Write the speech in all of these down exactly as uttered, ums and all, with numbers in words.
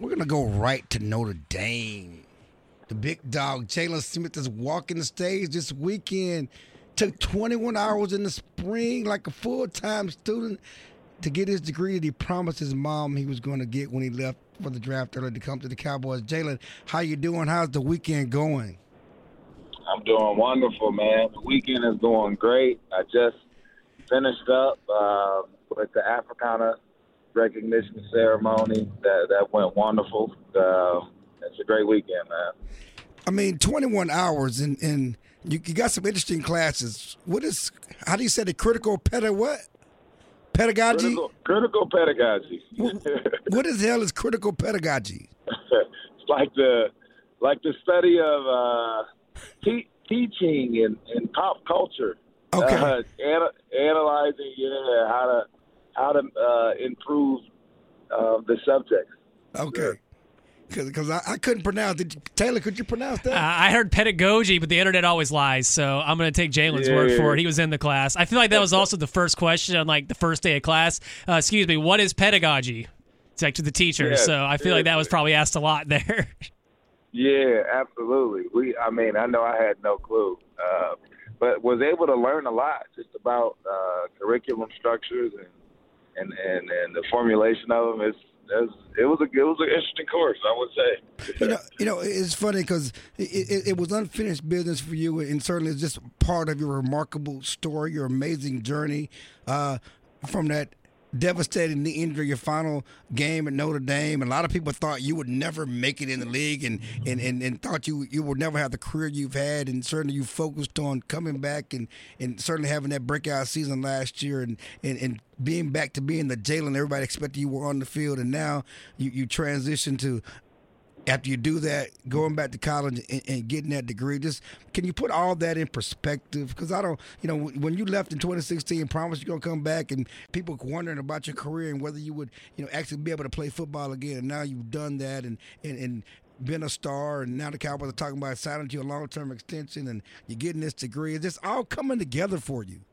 We're going to go right to Notre Dame. The big dog, Jalen Smith, is walking the stage this weekend. Took twenty-one hours in the spring like a full-time student to get his degree that he promised his mom he was going to get when he left for the draft early to come to the Cowboys. Jalen, how you doing? How's the weekend going? I'm doing wonderful, man. The weekend is going great. I just finished up uh, with the Africana recognition ceremony. That that went wonderful. Uh, it's a great weekend, man. I mean, twenty-one hours, and, and you, you got some interesting classes. What is, how do you say the critical peda what? Pedagogy? Critical, critical pedagogy. what, what the hell is critical pedagogy? It's like the like the study of uh, te- teaching and, and pop culture. Okay. Uh, ana- analyzing, yeah, how to how to uh, improve uh, the subject. Okay. Because I, I couldn't pronounce it. Taylor, could you pronounce that? Uh, I heard pedagogy, but the internet always lies, so I'm going to take Jalen's Yeah. word for it. He was in the class. I feel like that was also the first question on like the first day of class. Uh, excuse me, what is pedagogy? It's like to the teacher, Yeah. so I feel Yeah. like that was probably asked a lot there. Yeah, absolutely. We, I mean, I know I had no clue, uh, but was able to learn a lot just about uh, curriculum structures and, and, and, and the formulation of them. It's, it's, it was a it was an interesting course, I would say. You know, you know, it's funny because it, it, it was unfinished business for you, and certainly it's just part of your remarkable story, your amazing journey uh, from that devastating knee injury, your final game at Notre Dame. And a lot of people thought you would never make it in the league, and, and, and, and thought you you would never have the career you've had. And certainly you focused on coming back and, and certainly having that breakout season last year, and, and, and being back to being the Jalen everybody expected you were on the field. And now you, you transition to, after you do that, going back to college and, and getting that degree. Just can you put all that in perspective? Because I don't, you know, when you left in twenty sixteen, promised you're gonna come back, and people wondering about your career and whether you would, you know, actually be able to play football again. And now you've done that, and and, and been a star, and now the Cowboys are talking about signing to you a long-term extension, and you're getting this degree. It's just all coming together for you.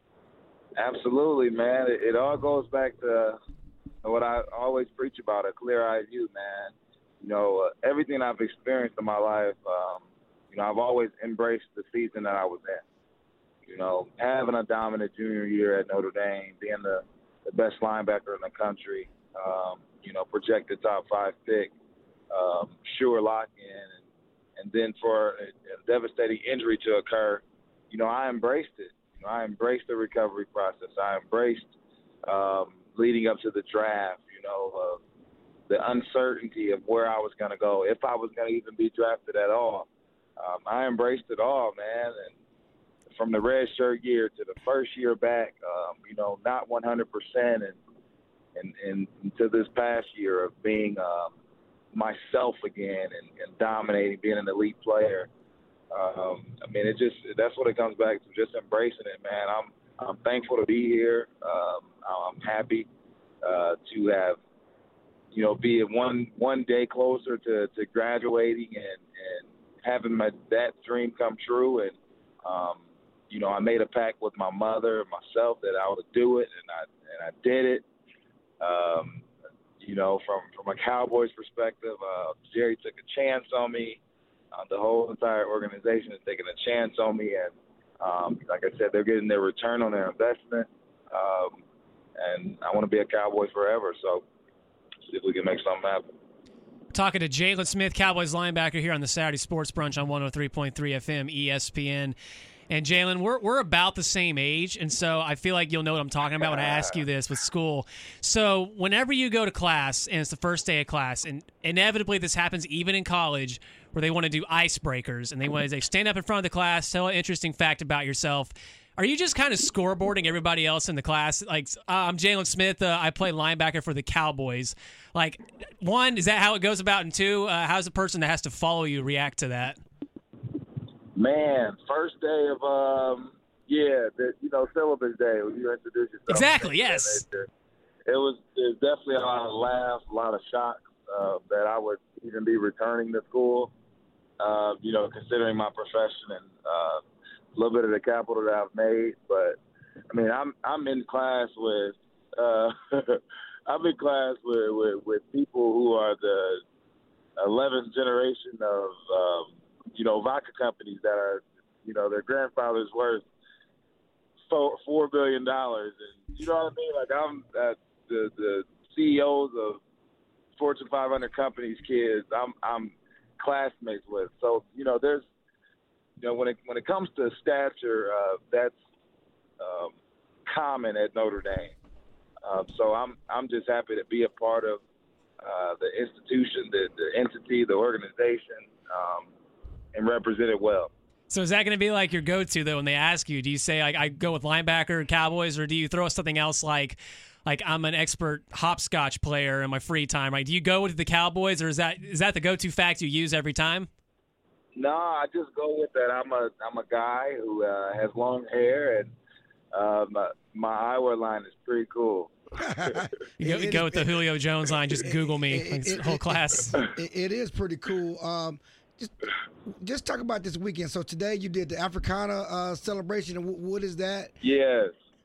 Absolutely, man. It, it all goes back to what I always preach about, a clear-eyed view, man. You know, uh, everything I've experienced in my life, um, you know, I've always embraced the season that I was in. You know, having a dominant junior year at Notre Dame, being the, the best linebacker in the country, um, you know, projected top five pick, um, sure lock-in, and, and then for a, a devastating injury to occur, you know, I embraced it. You know, I embraced the recovery process. I embraced um, leading up to the draft, you know, uh, the uncertainty of where I was going to go, if I was going to even be drafted at all. Um, I embraced it all, man. And from the red shirt year to the first year back, um, you know, not one hundred percent, and, and, and to this past year of being um, myself again and, and dominating, being an elite player. Um, I mean, it just, that's what it comes back to, just embracing it, man. I'm, I'm thankful to be here. Um, I'm happy uh, to have, you know, be one one day closer to, to graduating and, and having my that dream come true. And, um, you know, I made a pact with my mother and myself that I would do it, and I and I did it. Um, you know, from, from a Cowboys perspective, uh, Jerry took a chance on me. Uh, the whole entire organization is taking a chance on me. And, um, like I said, they're getting their return on their investment. Um, and I want to be a Cowboy forever. So, see if we can make something happen. Talking to Jalen Smith, Cowboys linebacker, here on the Saturday Sports Brunch on one oh three point three F M E S P N. And Jalen, we're we're about the same age, and so I feel like you'll know what I'm talking about when I ask you this with school. So whenever you go to class, and it's the first day of class, and inevitably this happens even in college, where they want to do icebreakers, and they want to they stand up in front of the class, tell an interesting fact about yourself. Are you just kind of scoreboarding everybody else in the class? Like, uh, I'm Jalen Smith. Uh, I play linebacker for the Cowboys. Like, one, is that how it goes about? And two, uh, how's the person that has to follow you react to that? Man, first day of, um, yeah, the, you know, syllabus day, when you introduce yourself. Exactly, yes. It, it was, it was definitely a lot of laughs, a lot of shock uh, that I would even be returning to school, uh, you know, considering my profession and uh, a little bit of the capital that I've made. But, I mean, I'm I'm in class with uh, – I'm in class with, with, with people who are the eleventh generation of um, you know vodka companies that are you know their grandfather's worth four, four billion dollars, and you know what I mean. Like I'm uh, the the C E Os of Fortune five hundred companies, kids. I'm I'm classmates with. So you know there's you know when it when it comes to stature, uh, that's um, common at Notre Dame. Um, so I'm I'm just happy to be a part of uh, the institution, the, the entity, the organization, um, and represent it well. So is that going to be like your go-to though when they ask you? Do you say like I go with linebacker, Cowboys, or do you throw something else like like I'm an expert hopscotch player in my free time? Right? Do you go with the Cowboys, or is that is that the go-to fact you use every time? No, I just go with that. I'm a I'm a guy who uh, has long hair and. Uh, my, my eyewear line is pretty cool. you go, it, go it, with the Julio Jones line. Just Google me. It, it, whole class. It, it is pretty cool. Um, just, just talk about this weekend. So today you did the Africana uh, celebration. And what, what is that? Yes.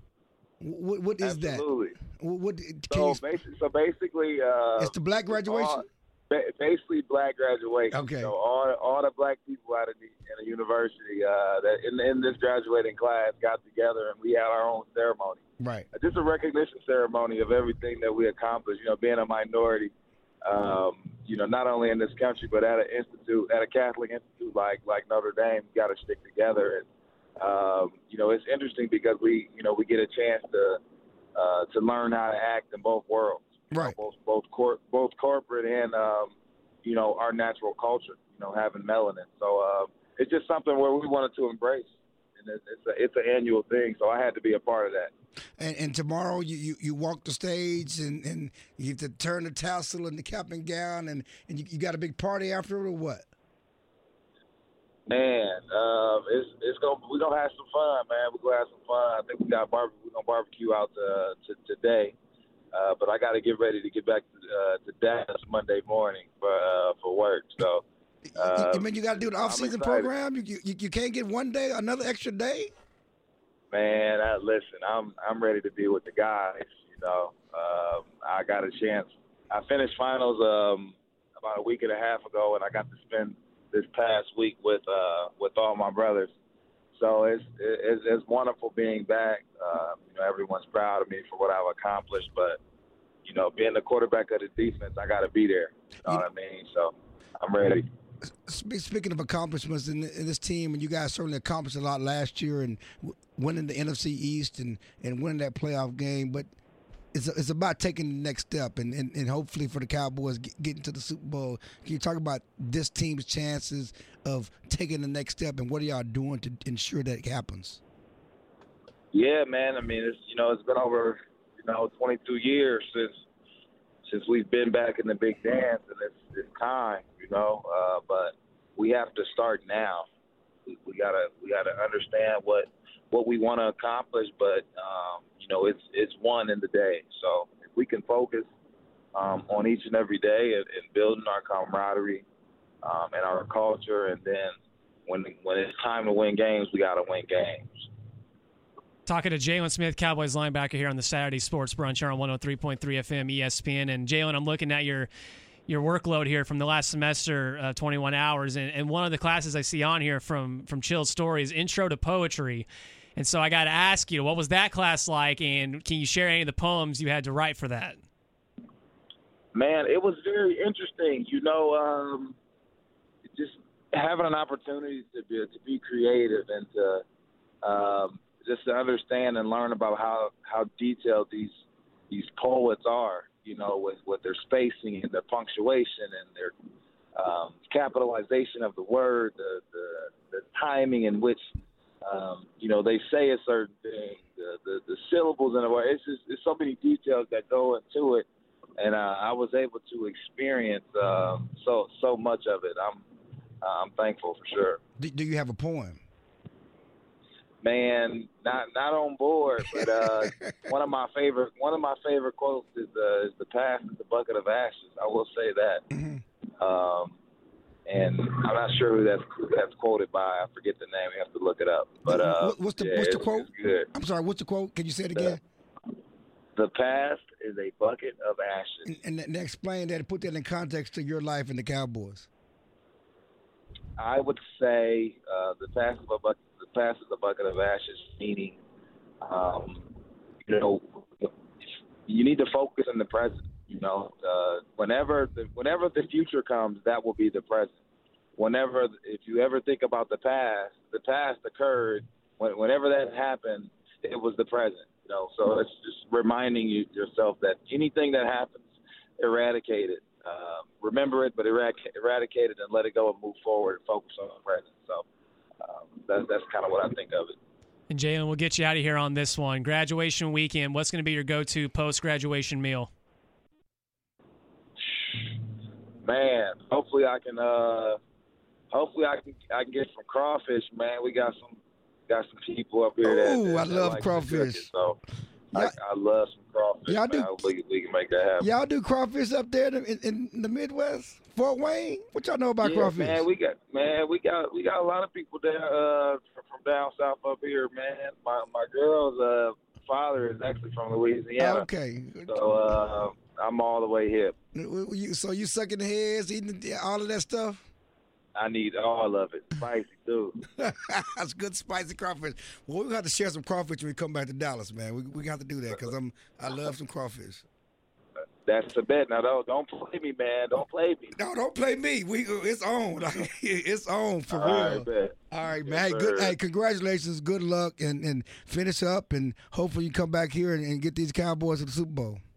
What, what is Absolutely. that? What, what so, you, basically, so basically, uh, it's the black graduation. All, basically, black graduation. Okay. So all all the black people out of the in the university uh, that in in this graduating class got together and we had our own ceremony. Right. Just a recognition ceremony of everything that we accomplished. You know, being a minority, um, you know, not only in this country but at an institute, at a Catholic institute like like Notre Dame, we got to stick together. And um, you know, it's interesting because we, you know, we get a chance to uh, to learn how to act in both worlds. Right. You know, both both cor- both corporate and um, you know our natural culture. You know, having melanin. So uh, it's just something where we wanted to embrace, and it's it's, a, it's an annual thing. So I had to be a part of that. And, and tomorrow you, you, you walk the stage and, and you have to turn the tassel and the cap and gown, and, and you, you got a big party after it or what? Man, um, it's it's gonna we're gonna have some fun, man. We're gonna have some fun. I think we got barbecue. We're gonna barbecue out to, to today. Uh, but I got to get ready to get back to, uh, to Dallas Monday morning for uh, for work. So, uh, you mean you got to do the off-season program? You, you you can't get one day, another extra day? Man, I, listen, I'm I'm ready to be with the guys. You know, um, I got a chance. I finished finals um, about a week and a half ago, and I got to spend this past week with uh, with all my brothers. So it's, it's it's wonderful being back. Uh, you know, everyone's proud of me for what I've accomplished. But you know, being the quarterback of the defense, I got to be there. You know what I mean? So I'm ready. Speaking of accomplishments in, in this team, and you guys certainly accomplished a lot last year, and winning the N F C East and, and winning that playoff game. But it's it's about taking the next step, and, and, and hopefully for the Cowboys get, getting to the Super Bowl. Can you talk about this team's chances of taking the next step, and what are y'all doing to ensure that happens? Yeah, man. I mean, it's you know it's been over you know twenty-two years since since we've been back in the big dance, and it's it's time, you know. Uh, but we have to start now. We, we gotta we gotta understand what what we want to accomplish, but um, you know it's it's one in the day. So if we can focus um, on each and every day and, and building our camaraderie um, and our culture, and then when when it's time to win games, we gotta win games. Talking to Jaylon Smith, Cowboys linebacker here on the Saturday Sports Brunch here on one oh three point three F M E S P N. And Jaylon, I'm looking at your your workload here from the last semester, uh, twenty-one hours, and, and one of the classes I see on here from from Chilled Stories, Intro to Poetry. And so I got to ask you, what was that class like, and can you share any of the poems you had to write for that? Man, it was very interesting. You know, um, just having an opportunity to be to be creative and to um, just to understand and learn about how, how detailed these these poets are, you know, with, with their spacing and their punctuation and their um, capitalization of the word, the, the, the timing in which, um, you know, they say a certain thing, the, the, the syllables in a word. It's just it's so many details that go into it, and uh, I was able to experience um, so so much of it. I'm I'm thankful for sure. Do, do you have a poem? Man, not not on board, but uh, one of my favorite one of my favorite quotes is uh, is the past is the bucket of ashes. I will say that, mm-hmm. um, and I'm not sure who that's who that's quoted by. I forget the name. We have to look it up. But uh, what's the yeah, what's the it's, quote? It's good. I'm sorry. What's the quote? Can you say it again? The past is a bucket of ashes. And, and, and explain that and put that in context to your life and the Cowboys. I would say uh, the past of a bucket, the past is a bucket of ashes, meaning, um, you know, you need to focus on the present. You know, uh, whenever the, whenever the future comes, that will be the present. Whenever, if you ever think about the past, the past occurred. When, whenever that happened, it was the present. You know, so it's just reminding you yourself that anything that happens, eradicate it. Uh, remember it, but eradic- eradicate it and let it go and move forward and focus on the present. So um, that's that's kind of what I think of it. And Jalen, we'll get you out of here on this one. Graduation weekend, what's going to be your go-to post-graduation meal? Man, hopefully I can. Uh, hopefully I can. I can get some crawfish. Man, we got some. Got some people up here that. Ooh, that, I that love like crawfish. It, so I, Y'all- I love some crawfish. Y'all man. do- Hopefully we can make that happen. Y'all do crawfish up there in, in, in the Midwest, Fort Wayne. What y'all know about Yeah, crawfish? man, we got man, we got we got a lot of people there uh, from, from down south up here, man. My my girl's uh, father is actually from Louisiana, Okay. so uh, I'm all the way hip. You- So you sucking the heads, eating the- all of that stuff? I need all of it, spicy too. That's good spicy crawfish. Well, we have to share some crawfish when we come back to Dallas, man. We we got to do that because I'm I love some crawfish. That's the bet. Now don't don't play me, man. Don't play me. No, don't play me. We it's on. It's on for All real. right, bet. All right, Yes, man. Hey, good. sir. Hey, congratulations. Good luck, and and finish up, and hopefully you come back here and, and get these Cowboys to the Super Bowl.